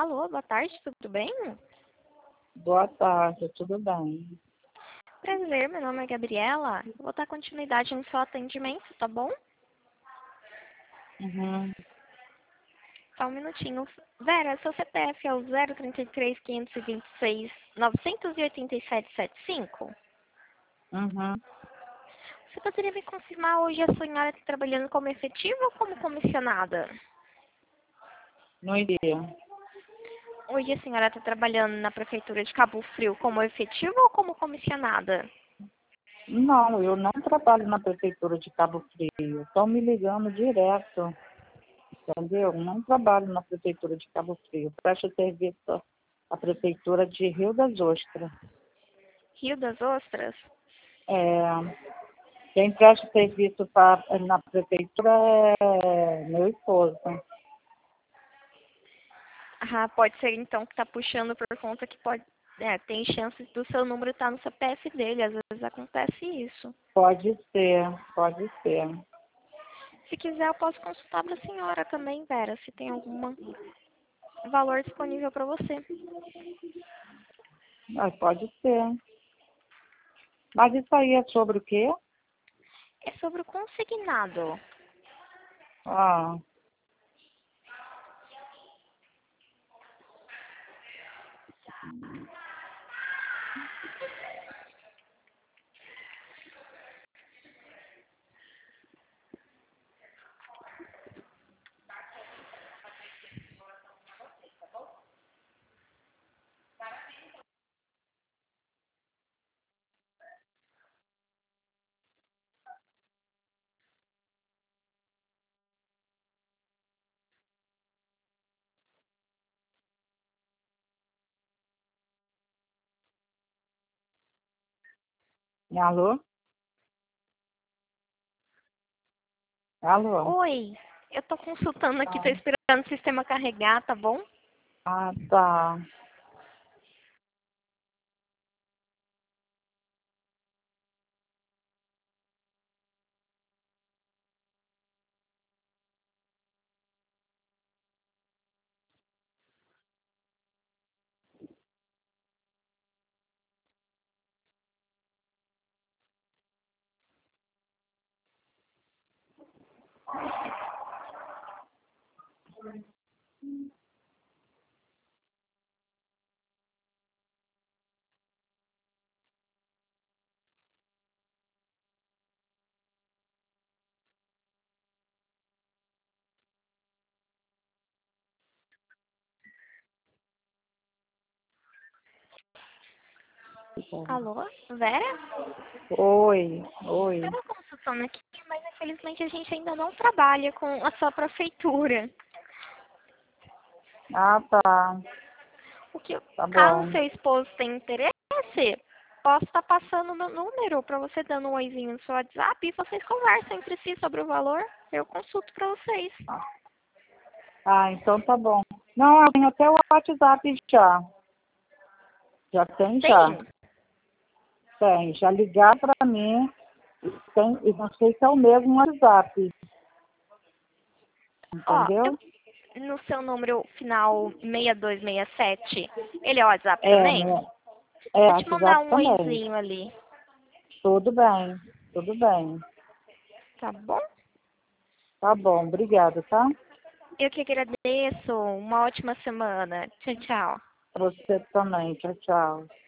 Alô, boa tarde, tudo bem? Boa tarde, tudo bem? Prazer, meu nome é Gabriela. Eu vou dar continuidade no seu atendimento, tá bom? Uhum, Só um minutinho. Vera, seu CPF é o 033 526 98775? uhum. Você poderia me confirmar hoje a senhora está trabalhando como efetiva ou como comissionada? No dia. Hoje a senhora está trabalhando na prefeitura de Cabo Frio como efetiva ou como comissionada? Não, eu não trabalho na prefeitura de Cabo Frio. Estão me ligando direto, entendeu? Não trabalho na prefeitura de Cabo Frio. Presto serviço à prefeitura de Rio das Ostras. Rio das Ostras? É, quem presta serviço na prefeitura é meu esposo. Ah, pode ser então que está puxando por conta que tem chances do seu número estar no CPF dele. Às vezes acontece isso. Pode ser, pode ser. Se quiser, eu posso consultar para a senhora também, Vera, se tem algum valor disponível para você. Mas pode ser. Mas isso aí é sobre o quê? É sobre o consignado. Ah, alô? Alô? Oi, eu estou consultando aqui, estou esperando o sistema carregar, tá bom? Ah, tá. Alô, Vera? Oi, oi. Estava consultando aqui, mas infelizmente a gente ainda não trabalha com a sua prefeitura. Ah, tá. O que, Tá caso bom. seu esposo tenha interesse, posso estar passando o meu número para você dando um oizinho no seu WhatsApp e vocês conversam entre si sobre o valor. Eu consulto para vocês. Ah, então tá bom. Não, eu tenho até o WhatsApp já. Já tem, já. Tem? Tem. Já ligar pra mim e não sei se é o mesmo WhatsApp. Ó, Entendeu? no seu número final 6267, ele é o WhatsApp É, também? né? É, Vou te mandar WhatsApp um também. oizinho ali, Tudo bem. Tudo bem. tá bom? Tá bom. Obrigada, tá? Eu que agradeço. Uma ótima semana. Tchau, tchau. Pra você também. Tchau, tchau.